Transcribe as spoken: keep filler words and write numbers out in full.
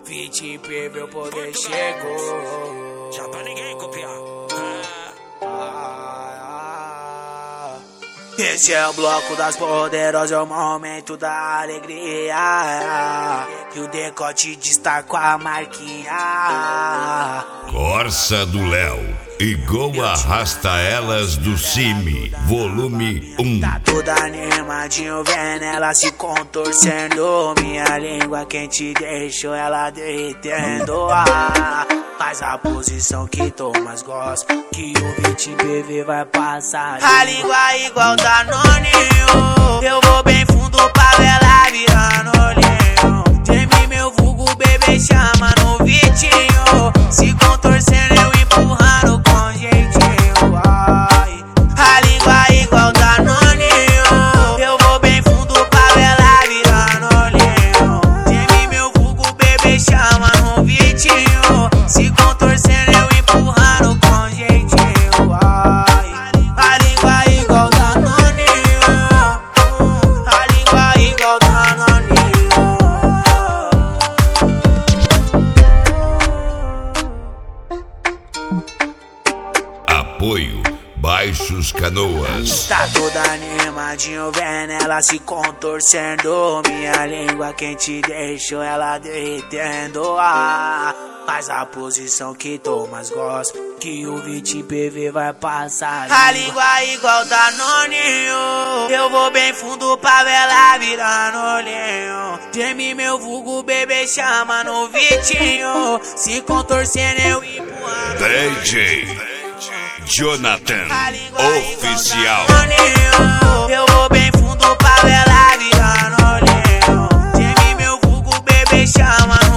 vinte P V o poder chegou. Já pra ninguém copiar. Esse é o bloco das poderosas, é o momento da alegria. E o decote destaca a marquinha. Corsa do Léo, igual arrasta elas do Cime, volume um. Tá toda animadinho, vendo ela se contorcendo. Minha língua quente deixou ela derretendo. Ah, faz a posição que Thomas gosta, que o vinte P V vai passar. A língua igual Danoninho, eu vou bem fundo pra ela virando olhinho. Treme meu vulgo, bebê chama no vitinho. Se contorcendo eu empurrando com jeitinho. Ai, a língua igual Danoninho, eu vou bem fundo pra ela virando olhinho. Treme meu vulgo, bebê chama no vitinho. Se contorcendo eu empurrando com jeitinho. Ai, a língua igual Danoninho, a língua igual Danoninho. Apoio Baixos Canoas. Tá toda animadinho, vendo ela se contorcendo. Minha língua quente deixou ela derretendo. Ah, faz a posição que Thomas gosta, que o vinte P V vai passar. A língua igual Danoninho, eu vou bem fundo pra ela virando olhinho. Treme meu vulgo, bebê chama no vitinho. Se contorcendo eu empurrando. D J Jonathan Oficial. Eu vou bem fundo pra ela virando olhinho. Treme meu vulgo, bebê chama